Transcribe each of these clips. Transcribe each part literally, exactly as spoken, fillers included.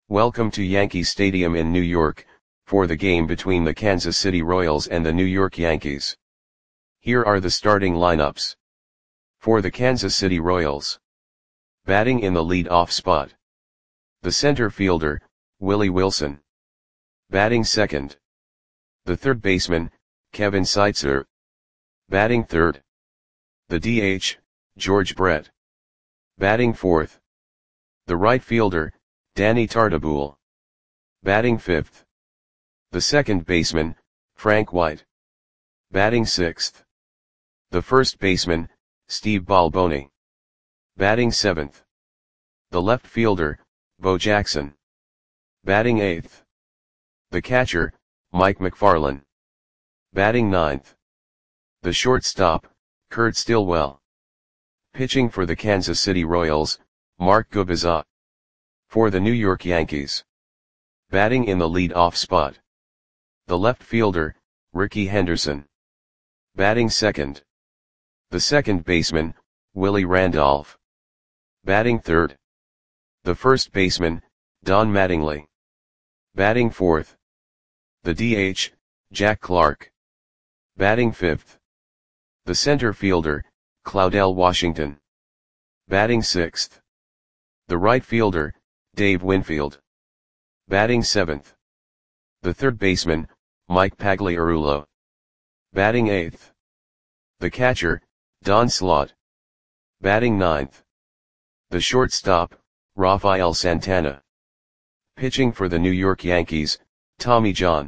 Welcome to Yankee Stadium in New York, for the game between the Kansas City Royals and the New York Yankees. Here are the starting lineups. For the Kansas City Royals. Batting in the lead-off spot. The center fielder, Willie Wilson. Batting second. The third baseman, Kevin Seitzer. Batting third. The D H, George Brett. Batting fourth. The right fielder, Danny Tartabull. Batting fifth. The second baseman, Frank White. Batting sixth. The first baseman, Steve Balboni. Batting seventh. The left fielder, Bo Jackson. Batting eighth. The catcher, Mike McFarland. Batting ninth. The shortstop, Kurt Stillwell. Pitching for the Kansas City Royals, Mark Gubicza. For the New York Yankees. Batting in the lead-off spot. The left fielder, Rickey Henderson. Batting second. The second baseman, Willie Randolph. Batting third. The first baseman, Don Mattingly. Batting fourth. The D H, Jack Clark. Batting fifth. The center fielder, Claudell Washington. Batting sixth. The right fielder, Dave Winfield. Batting seventh. The third baseman, Mike Pagliarulo. Batting eighth. The catcher, Don Slaught. Batting ninth. The shortstop, Rafael Santana. Pitching for the New York Yankees, Tommy John.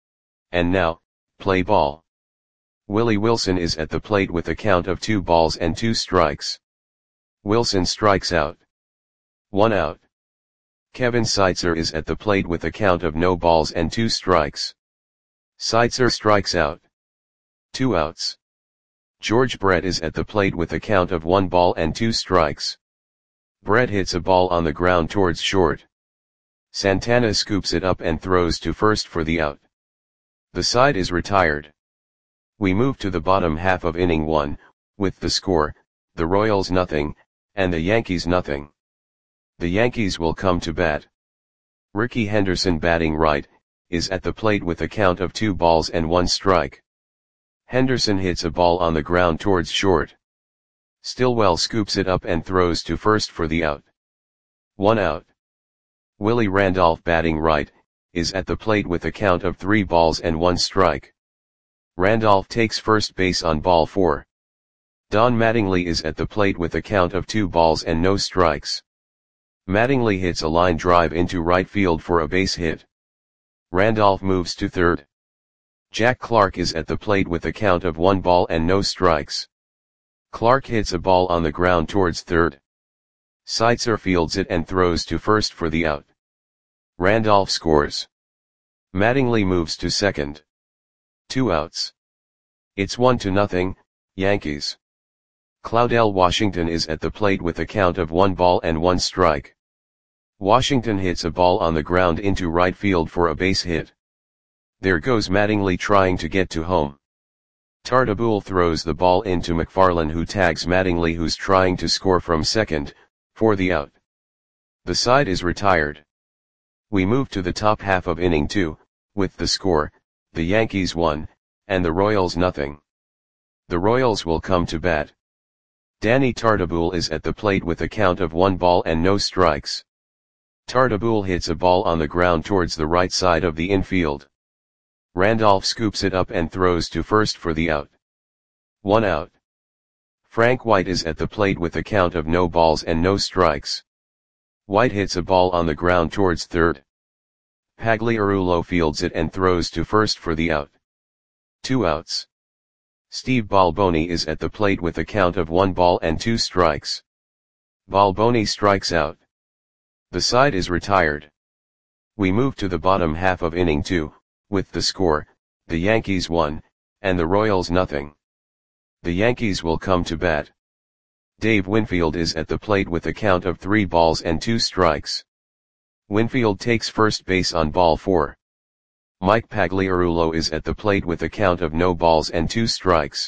And now, play ball. Willie Wilson is at the plate with a count of two balls and two strikes. Wilson strikes out. One out. Kevin Seitzer is at the plate with a count of no balls and two strikes. Seitzer strikes out. Two outs. George Brett is at the plate with a count of one ball and two strikes. Brett hits a ball on the ground towards short. Santana scoops it up and throws to first for the out. The side is retired. We move to the bottom half of inning one, with the score, the Royals nothing, and the Yankees nothing. The Yankees will come to bat. Rickey Henderson, batting right, is at the plate with a count of two balls and one strike. Henderson hits a ball on the ground towards short. Stillwell scoops it up and throws to first for the out. One out. Willie Randolph, batting right, is at the plate with a count of three balls and one strike. Randolph takes first base on ball four. Don Mattingly is at the plate with a count of two balls and no strikes. Mattingly hits a line drive into right field for a base hit. Randolph moves to third. Jack Clark is at the plate with a count of one ball and no strikes. Clark hits a ball on the ground towards third. Seitzer fields it and throws to first for the out. Randolph scores. Mattingly moves to second. Two outs. It's one to nothing, Yankees. Claudell Washington is at the plate with a count of one ball and one strike. Washington hits a ball on the ground into right field for a base hit. There goes Mattingly trying to get to home. Tartabull throws the ball into McFarland, who tags Mattingly, who's trying to score from second, for the out. The side is retired. We move to the top half of inning two, with the score, the Yankees one, and the Royals nothing. The Royals will come to bat. Danny Tartabull is at the plate with a count of one ball and no strikes. Tartabull hits a ball on the ground towards the right side of the infield. Randolph scoops it up and throws to first for the out. One out. Frank White is at the plate with a count of no balls and no strikes. White hits a ball on the ground towards third. Pagliarulo fields it and throws to first for the out. Two outs. Steve Balboni is at the plate with a count of one ball and two strikes. Balboni strikes out. The side is retired. We move to the bottom half of inning two, with the score, the Yankees one, and the Royals nothing. The Yankees will come to bat. Dave Winfield is at the plate with a count of three balls and two strikes. Winfield takes first base on ball four. Mike Pagliarulo is at the plate with a count of no balls and two strikes.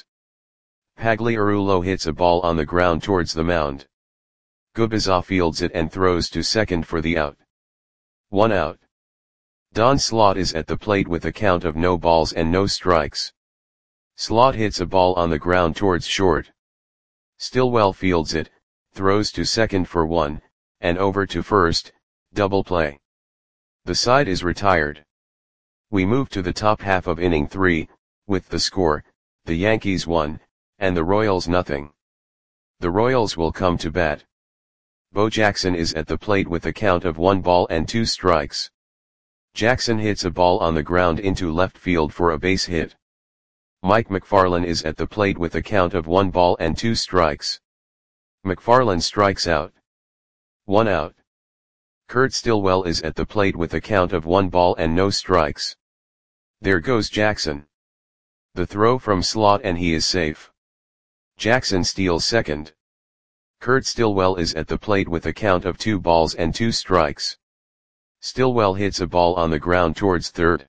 Pagliarulo hits a ball on the ground towards the mound. Gubicza fields it and throws to second for the out. one out. Don Slot is at the plate with a count of no balls and no strikes. Slot hits a ball on the ground towards short. Stillwell fields it, throws to second for one, and over to first, double play. The side is retired. We move to the top half of inning three, with the score, the Yankees one, and the Royals nothing. The Royals will come to bat. Bo Jackson is at the plate with a count of one ball and two strikes. Jackson hits a ball on the ground into left field for a base hit. Mike McFarland is at the plate with a count of one ball and two strikes. McFarland strikes out. One out. Kurt Stillwell is at the plate with a count of one ball and no strikes. There goes Jackson. The throw from Slot and he is safe. Jackson steals second. Kurt Stillwell is at the plate with a count of two balls and two strikes. Stillwell hits a ball on the ground towards third.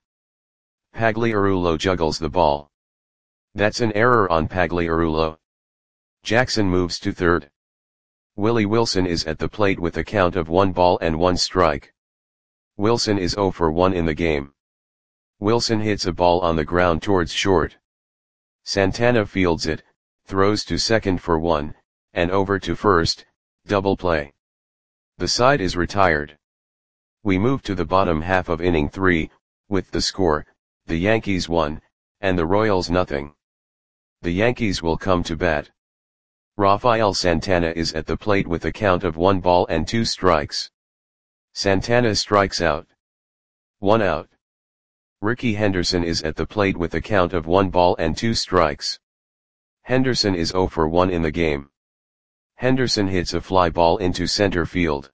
Pagliarulo juggles the ball. That's an error on Pagliarulo. Jackson moves to third. Willie Wilson is at the plate with a count of one ball and one strike. Wilson is zero for one in the game. Wilson hits a ball on the ground towards short. Santana fields it, throws to second for one, and over to first, double play. The side is retired. We move to the bottom half of inning three, with the score, the Yankees one, and the Royals nothing. The Yankees will come to bat. Rafael Santana is at the plate with a count of one ball and two strikes. Santana strikes out. One out. Rickey Henderson is at the plate with a count of one ball and two strikes. Henderson is zero for one in the game. Henderson hits a fly ball into center field.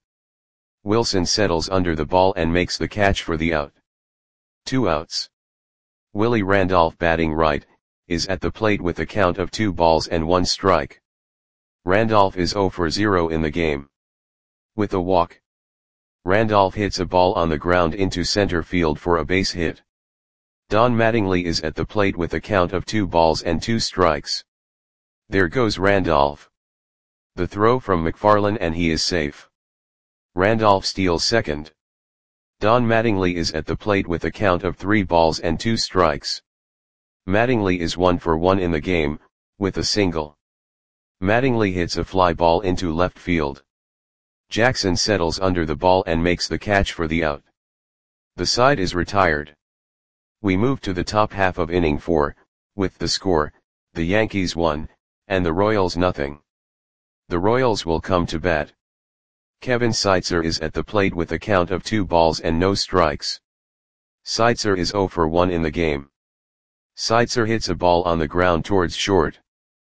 Wilson settles under the ball and makes the catch for the out. Two outs. Willie Randolph, batting right, is at the plate with a count of two balls and one strike. Randolph is zero for zero in the game. With a walk. Randolph hits a ball on the ground into center field for a base hit. Don Mattingly is at the plate with a count of two balls and two strikes. There goes Randolph. The throw from McFarland and he is safe. Randolph steals second. Don Mattingly is at the plate with a count of three balls and two strikes. Mattingly is one for one in the game, with a single. Mattingly hits a fly ball into left field. Jackson settles under the ball and makes the catch for the out. The side is retired. We move to the top half of inning four, with the score, the Yankees one, and the Royals nothing. The Royals will come to bat. Kevin Seitzer is at the plate with a count of two balls and no strikes. Seitzer is zero for one in the game. Seitzer hits a ball on the ground towards short.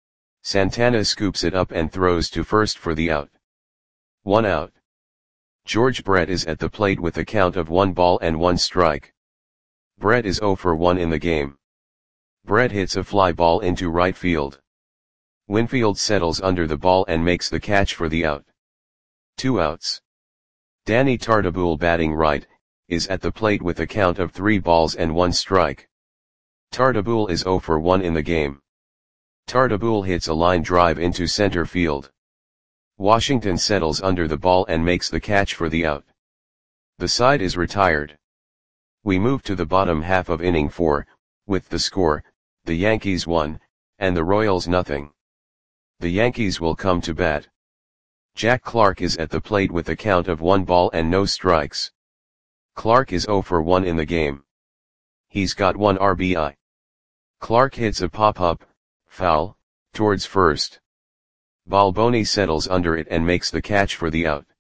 Santana scoops it up and throws to first for the out. One out. George Brett is at the plate with a count of one ball and one strike. Brett is zero for one in the game. Brett hits a fly ball into right field. Winfield settles under the ball and makes the catch for the out. Two outs. Danny Tartabull, batting right, is at the plate with a count of three balls and one strike. Tartabull is zero for one in the game. Tartabull hits a line drive into center field. Washington settles under the ball and makes the catch for the out. The side is retired. We move to the bottom half of inning four, with the score, the Yankees one, and the Royals nothing. The Yankees will come to bat. Jack Clark is at the plate with a count of one ball and no strikes. Clark is zero for one in the game. He's got one R B I. Clark hits a pop-up, foul, towards first. Balboni settles under it and makes the catch for the out.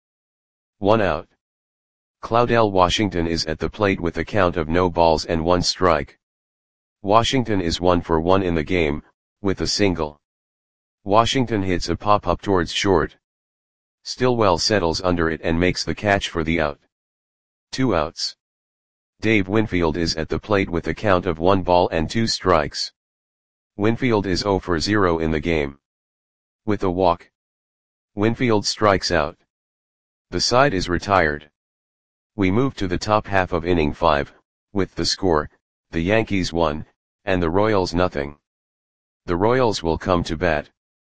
One out. Claudell Washington is at the plate with a count of no balls and one strike. Washington is one for one in the game, with a single. Washington hits a pop-up towards short. Stillwell settles under it and makes the catch for the out. Two outs. Dave Winfield is at the plate with a count of one ball and two strikes. Winfield is zero for zero in the game. With a walk. Winfield strikes out. The side is retired. We move to the top half of inning five, with the score, the Yankees one, and the Royals nothing. The Royals will come to bat.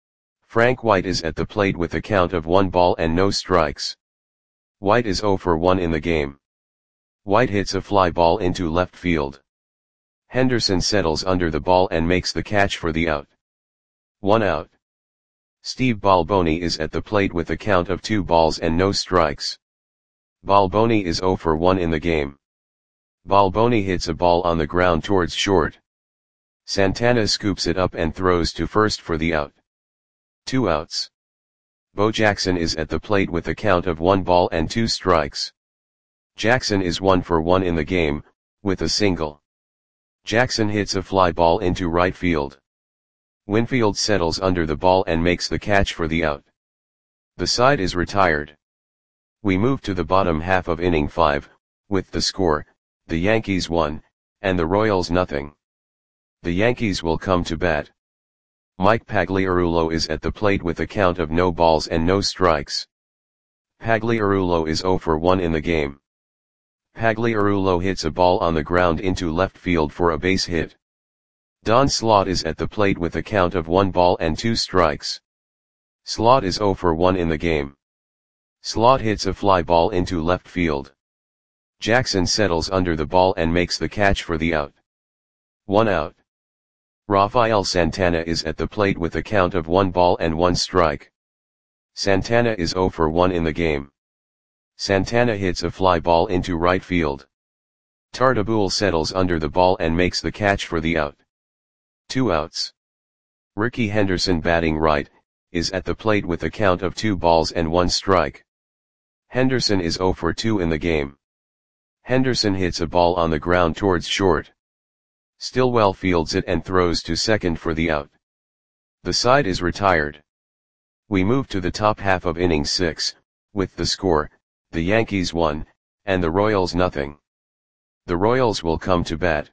Frank White is at the plate with a count of one ball and no strikes. White is zero for one in the game. White hits a fly ball into left field. Henderson settles under the ball and makes the catch for the out. One out. Steve Balboni is at the plate with a count of two balls and no strikes. Balboni is zero for one in the game. Balboni hits a ball on the ground towards short. Santana scoops it up and throws to first for the out. Two outs. Bo Jackson is at the plate with a count of one ball and two strikes. Jackson is one for one in the game, with a single. Jackson hits a fly ball into right field. Winfield settles under the ball and makes the catch for the out. The side is retired. We move to the bottom half of inning five, with the score, the Yankees one, and the Royals nothing. The Yankees will come to bat. Mike Pagliarulo is at the plate with a count of no balls and no strikes. Pagliarulo is zero for one in the game. Pagliarulo hits a ball on the ground into left field for a base hit. Don Slaught is at the plate with a count of one ball and two strikes. Slaught is zero for one in the game. Slaught hits a fly ball into left field. Jackson settles under the ball and makes the catch for the out. One out. Rafael Santana is at the plate with a count of one ball and one strike. Santana is zero for one in the game. Santana hits a fly ball into right field. Tartabull settles under the ball and makes the catch for the out. Two outs. Ricky Henderson, batting right, is at the plate with a count of two balls and one strike. Henderson is zero for two in the game. Henderson hits a ball on the ground towards short. Stillwell fields it and throws to second for the out. The side is retired. We move to the top half of inning six, with the score, the Yankees one, and the Royals nothing. The Royals will come to bat.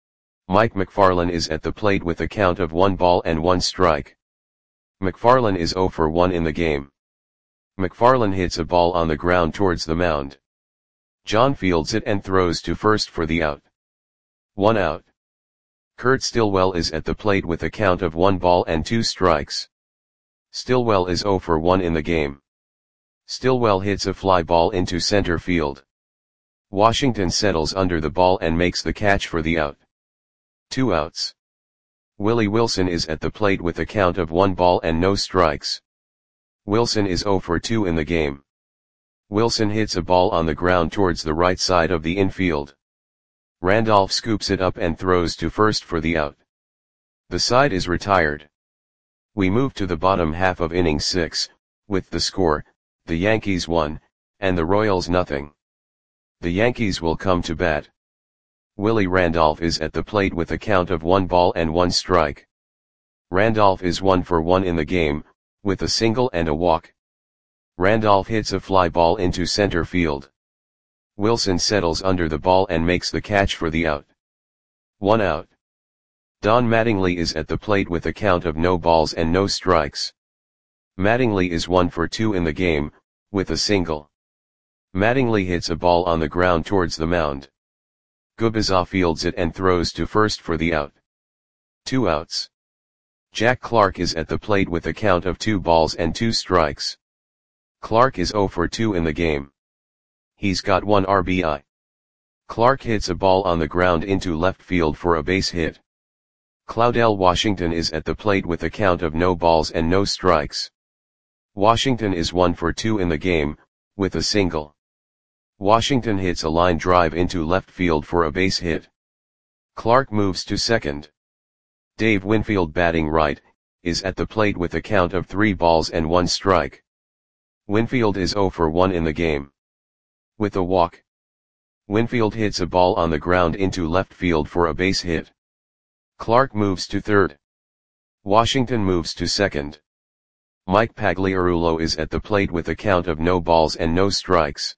Mike McFarland is at the plate with a count of one ball and one strike. McFarland is zero for one in the game. McFarland hits a ball on the ground towards the mound. John fields it and throws to first for the out. One out. Kurt Stillwell is at the plate with a count of one ball and two strikes. Stillwell is zero for one in the game. Stillwell hits a fly ball into center field. Washington settles under the ball and makes the catch for the out. Two outs. Willie Wilson is at the plate with a count of one ball and no strikes. Wilson is zero for two in the game. Wilson hits a ball on the ground towards the right side of the infield. Randolph scoops it up and throws to first for the out. The side is retired. We move to the bottom half of inning six, with the score, the Yankees one, and the Royals nothing. The Yankees will come to bat. Willie Randolph is at the plate with a count of one ball and one strike. Randolph is one for one in the game, with a single and a walk. Randolph hits a fly ball into center field. Wilson settles under the ball and makes the catch for the out. One out. Don Mattingly is at the plate with a count of no balls and no strikes. Mattingly is one for two in the game, with a single. Mattingly hits a ball on the ground towards the mound. Gubicza fields it and throws to first for the out. Two outs. Jack Clark is at the plate with a count of two balls and two strikes. Clark is zero for two in the game. He's got one R B I. Clark hits a ball on the ground into left field for a base hit. Claudell Washington is at the plate with a count of no balls and no strikes. Washington is one for two in the game, with a single. Washington hits a line drive into left field for a base hit. Clark moves to second. Dave Winfield, batting right, is at the plate with a count of three balls and one strike. Winfield is zero for one in the game. With a walk. Winfield hits a ball on the ground into left field for a base hit. Clark moves to third. Washington moves to second. Mike Pagliarulo is at the plate with a count of no balls and no strikes.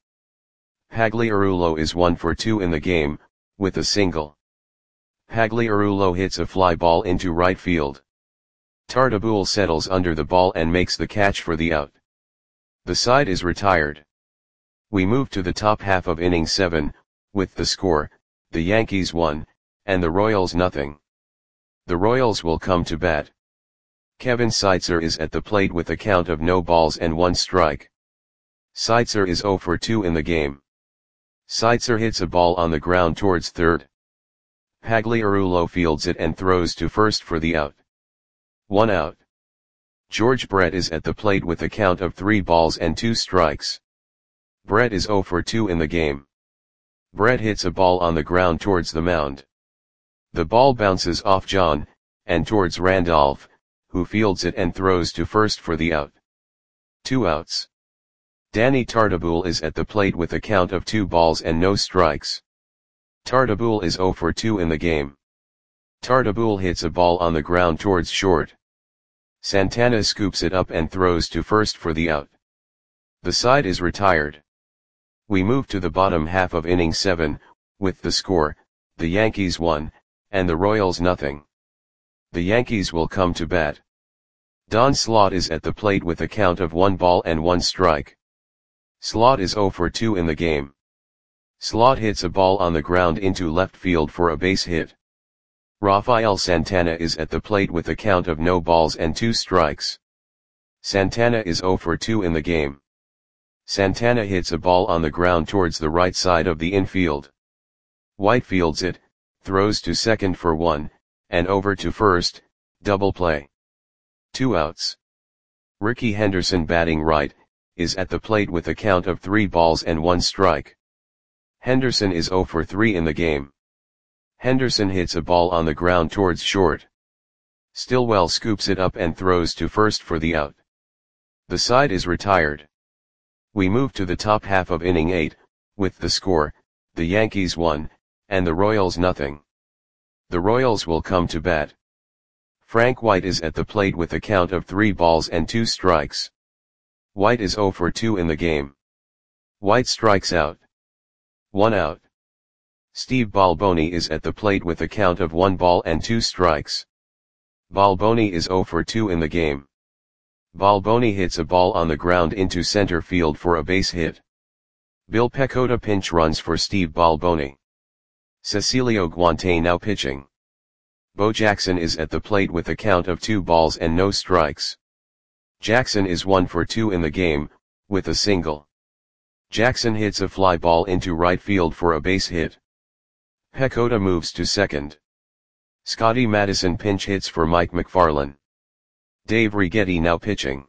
Pagliarulo is one for two in the game, with a single. Pagliarulo hits a fly ball into right field. Tartabull settles under the ball and makes the catch for the out. The side is retired. We move to the top half of inning seven, with the score, the Yankees one, and the Royals nothing. The Royals will come to bat. Kevin Seitzer is at the plate with a count of no balls and one strike. Seitzer is zero for two in the game. Seitzer hits a ball on the ground towards third. Pagliarulo fields it and throws to first for the out. One out. George Brett is at the plate with a count of three balls and two strikes. Brett is zero for two in the game. Brett hits a ball on the ground towards the mound. The ball bounces off John, and towards Randolph, who fields it and throws to first for the out. Two outs. Danny Tartabull is at the plate with a count of two balls and no strikes. Tartabull is zero for two in the game. Tartabull hits a ball on the ground towards short. Santana scoops it up and throws to first for the out. The side is retired. We move to the bottom half of inning seven, with the score, the Yankees one, and the Royals nothing. The Yankees will come to bat. Don Slaught is at the plate with a count of one ball and one strike. Slaught is zero for two in the game. Slaught hits a ball on the ground into left field for a base hit. Rafael Santana is at the plate with a count of no balls and two strikes. Santana is zero for two in the game. Santana hits a ball on the ground towards the right side of the infield. White fields it, throws to second for one, and over to first, double play. Two outs. Ricky Henderson, batting right, is at the plate with a count of three balls and one strike. Henderson is zero for three in the game. Henderson hits a ball on the ground towards short. Stillwell scoops it up and throws to first for the out. The side is retired. We move to the top half of inning eight, with the score, the Yankees one, and the Royals nothing. The Royals will come to bat. Frank White is at the plate with a count of three balls and two strikes. White is zero for two in the game. White strikes out. One out. Steve Balboni is at the plate with a count of one ball and two strikes. Balboni is zero for two in the game. Balboni hits a ball on the ground into center field for a base hit. Bill Pecota pinch runs for Steve Balboni. Cecilio Guante now pitching. Bo Jackson is at the plate with a count of two balls and no strikes. Jackson is one for two in the game, with a single. Jackson hits a fly ball into right field for a base hit. Pecota moves to second. Scotty Madison pinch hits for Mike McFarland. Dave Righetti now pitching.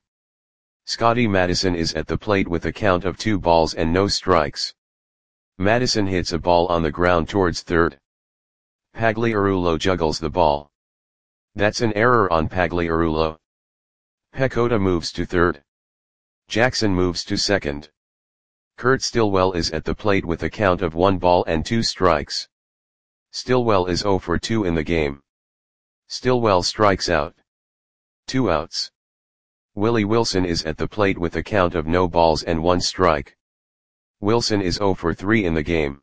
Scotty Madison is at the plate with a count of two balls and no strikes. Madison hits a ball on the ground towards third. Pagliarulo juggles the ball. That's an error on Pagliarulo. Pecota moves to third. Jackson moves to second. Kurt Stillwell is at the plate with a count of one ball and two strikes. Stillwell is zero for two in the game. Stillwell strikes out. Two outs. Willie Wilson is at the plate with a count of no balls and one strike. Wilson is zero for three in the game.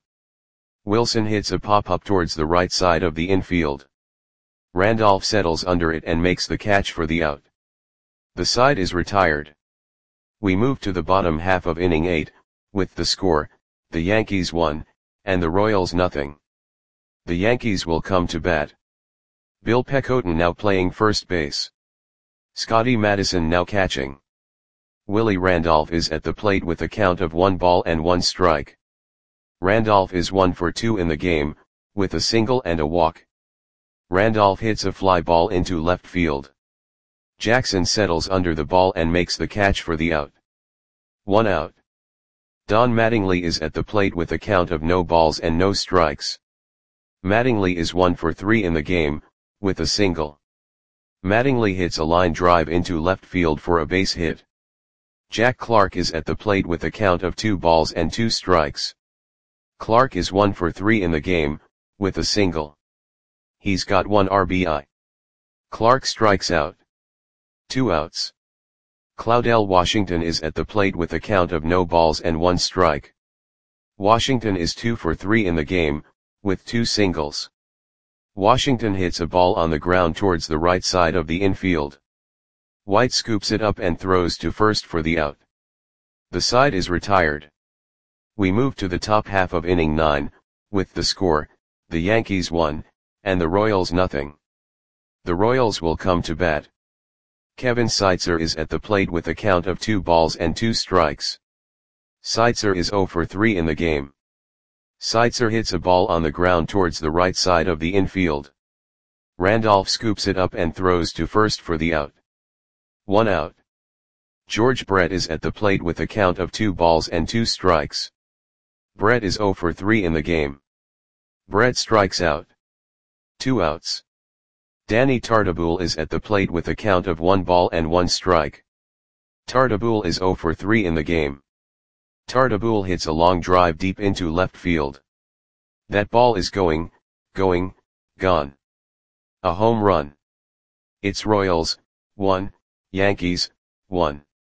Wilson hits a pop-up towards the right side of the infield. Randolph settles under it and makes the catch for the out. The side is retired. We move to the bottom half of inning eight, with the score, the Yankees one, and the Royals nothing. The Yankees will come to bat. Bill Pecota now playing first base. Scotty Madison now catching. Willie Randolph is at the plate with a count of one ball and one strike. Randolph is one for two in the game, with a single and a walk. Randolph hits a fly ball into left field. Jackson settles under the ball and makes the catch for the out. One out. Don Mattingly is at the plate with a count of no balls and no strikes. Mattingly is one for three in the game, with a single. Mattingly hits a line drive into left field for a base hit. Jack Clark is at the plate with a count of two balls and two strikes. Clark is one for three in the game, with a single. He's got one R B I. Clark strikes out. Two outs. Claudel Washington is at the plate with a count of no balls and one strike. Washington is two for three in the game, with two singles. Washington hits a ball on the ground towards the right side of the infield. White scoops it up and throws to first for the out. The side is retired. We move to the top half of inning nine, with the score, the Yankees one, and the Royals nothing. The Royals will come to bat. Kevin Seitzer is at the plate with a count of two balls and two strikes. Seitzer is zero for three in the game. Seitzer hits a ball on the ground towards the right side of the infield. Randolph scoops it up and throws to first for the out. One out. George Brett is at the plate with a count of two balls and two strikes. Brett is zero for three in the game. Brett strikes out. Two outs. Danny Tartabull is at the plate with a count of one ball and one strike. Tartabull is zero for three in the game. Tartabull hits a long drive deep into left field. That ball is going, going, gone. A home run. It's Royals, one, Yankees, one.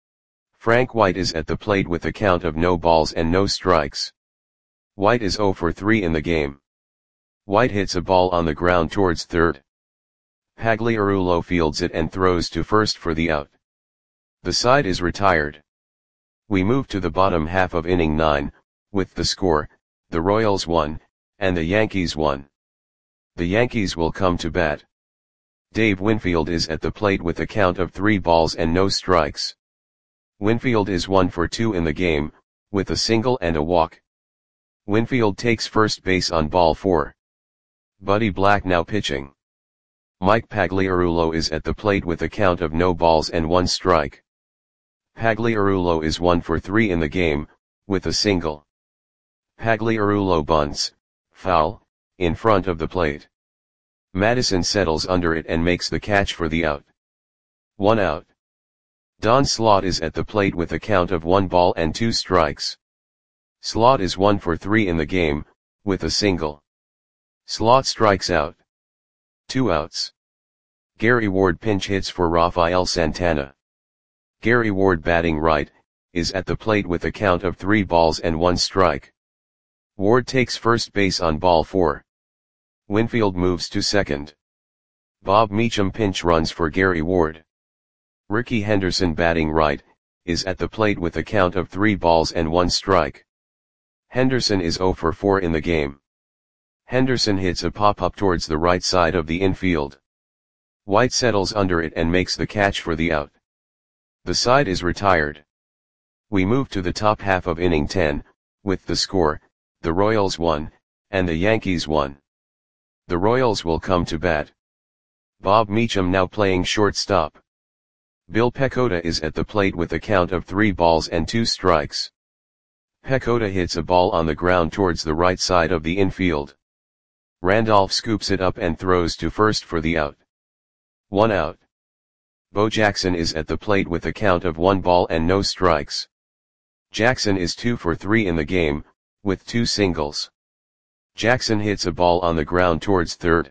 Frank White is at the plate with a count of no balls and no strikes. White is zero for three in the game. White hits a ball on the ground towards third. Pagliarulo fields it and throws to first for the out. The side is retired. We move to the bottom half of inning nine, with the score, the Royals won, and the Yankees won. The Yankees will come to bat. Dave Winfield is at the plate with a count of three balls and no strikes. Winfield is one for two in the game, with a single and a walk. Winfield takes first base on ball four. Buddy Black now pitching. Mike Pagliarulo is at the plate with a count of no balls and one strike. Pagliarulo is one for three in the game, with a single. Pagliarulo bunts, foul, in front of the plate. Madison settles under it and makes the catch for the out. One out. Don Slaught is at the plate with a count of one ball and two strikes. Slaught is one for three in the game, with a single. Slaught strikes out. Two outs. Gary Ward pinch hits for Rafael Santana. Gary Ward, batting right, is at the plate with a count of three balls and one strike. Ward takes first base on ball four. Winfield moves to second. Bob Meacham pinch runs for Gary Ward. Ricky Henderson, batting right, is at the plate with a count of three balls and one strike. Henderson is zero for four in the game. Henderson hits a pop-up towards the right side of the infield. White settles under it and makes the catch for the out. The side is retired. We move to the top half of inning ten, with the score, the Royals won, and the Yankees won. The Royals will come to bat. Bob Meacham now playing shortstop. Bill Pecota is at the plate with a count of three balls and two strikes. Pecota hits a ball on the ground towards the right side of the infield. Randolph scoops it up and throws to first for the out. One out. Bo Jackson is at the plate with a count of one ball and no strikes. Jackson is two for three in the game, with two singles. Jackson hits a ball on the ground towards third.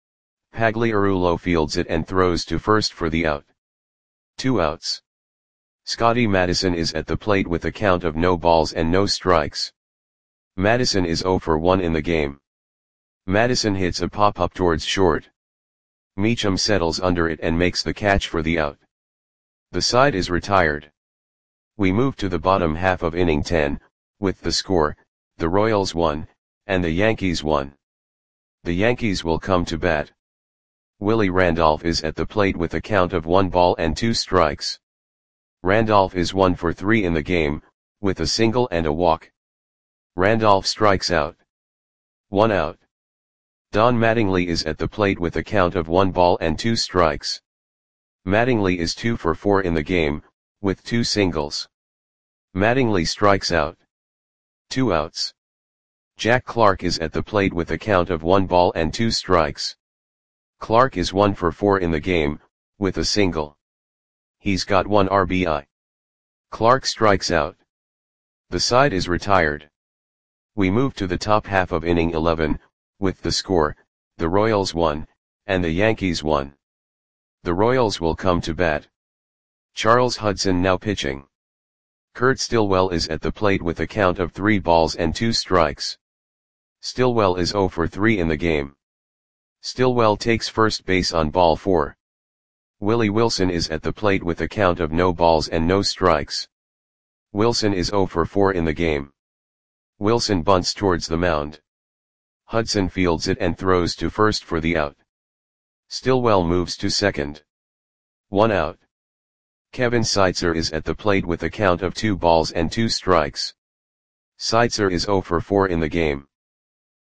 Pagliarulo fields it and throws to first for the out. Two outs. Scotty Madison is at the plate with a count of no balls and no strikes. Madison is zero for one in the game. Madison hits a pop-up towards short. Meacham settles under it and makes the catch for the out. The side is retired. We move to the bottom half of inning ten, with the score, the Royals won, and the Yankees won. The Yankees will come to bat. Willie Randolph is at the plate with a count of one ball and two strikes. Randolph is one for three in the game, with a single and a walk. Randolph strikes out. One out. Don Mattingly is at the plate with a count of one ball and two strikes. Mattingly is two for four in the game, with two singles. Mattingly strikes out. Two outs. Jack Clark is at the plate with a count of one ball and two strikes. Clark is one for four in the game, with a single. He's got one R B I. Clark strikes out. The side is retired. We move to the top half of inning eleven, with the score, the Royals won, and the Yankees won. The Royals will come to bat. Charles Hudson now pitching. Kurt Stillwell is at the plate with a count of three balls and two strikes. Stillwell is zero for three in the game. Stillwell takes first base on ball four. Willie Wilson is at the plate with a count of no balls and no strikes. Wilson is zero for four in the game. Wilson bunts towards the mound. Hudson fields it and throws to first for the out. Stillwell moves to second. One out. Kevin Seitzer is at the plate with a count of two balls and two strikes. Seitzer is zero for four in the game.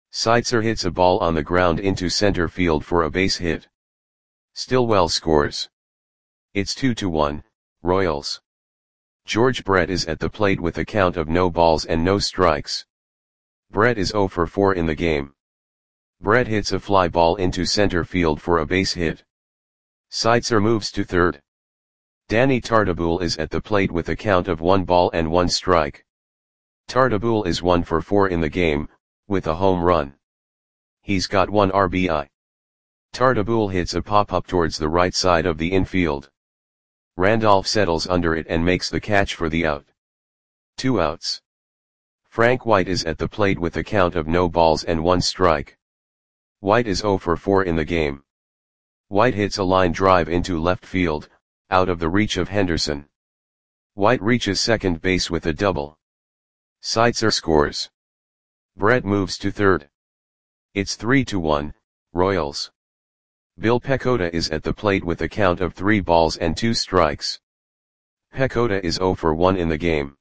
Seitzer hits a ball on the ground into center field for a base hit. Stillwell scores. It's two to one, Royals. George Brett is at the plate with a count of no balls and no strikes. Brett is zero for four in the game. Brett hits a fly ball into center field for a base hit. Seitzer moves to third. Danny Tartabull is at the plate with a count of one ball and one strike. Tartabull is one for four in the game, with a home run. He's got one R B I. Tartabull hits a pop-up towards the right side of the infield. Randolph settles under it and makes the catch for the out. Two outs. Frank White is at the plate with a count of no balls and one strike. White is zero for four in the game. White hits a line drive into left field, out of the reach of Henderson. White reaches second base with a double. Seitzer scores. Brett moves to third. It's three to one, Royals. Bill Pecota is at the plate with a count of three balls and two strikes. Pecota is zero for one in the game.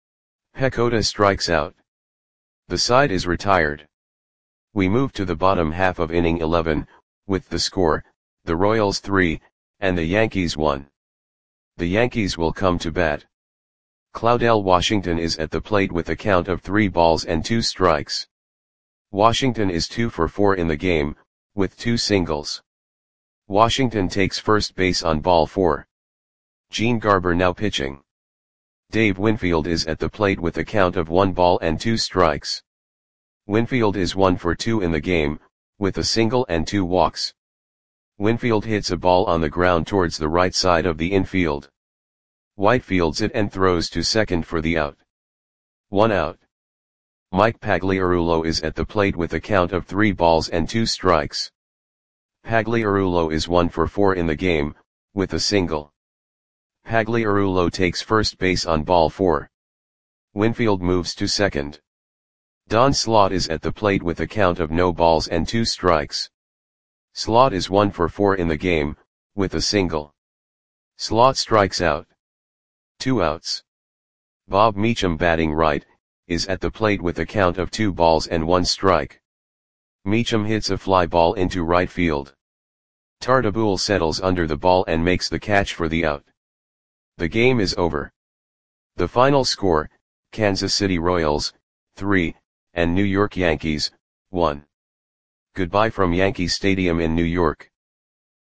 Pecota strikes out. The side is retired. We move to the bottom half of inning eleven, with the score, the Royals three, and the Yankees one. The Yankees will come to bat. Claudell Washington is at the plate with a count of three balls and two strikes. Washington is two for four in the game, with two singles. Washington takes first base on ball four. Gene Garber now pitching. Dave Winfield is at the plate with a count of one ball and two strikes. Winfield is one for two in the game, with a single and two walks. Winfield hits a ball on the ground towards the right side of the infield. White fields it and throws to second for the out. One out. Mike Pagliarulo is at the plate with a count of three balls and two strikes. Pagliarulo is one for four in the game, with a single. Pagliarulo takes first base on ball four. Winfield moves to second. Don Slaught is at the plate with a count of no balls and two strikes. Slaught is one for four in the game, with a single. Slaught strikes out. Two outs. Bob Meacham, batting right, is at the plate with a count of two balls and one strike. Meacham hits a fly ball into right field. Tartabull settles under the ball and makes the catch for the out. The game is over. The final score, Kansas City Royals, three, and New York Yankees, one. Goodbye from Yankee Stadium in New York.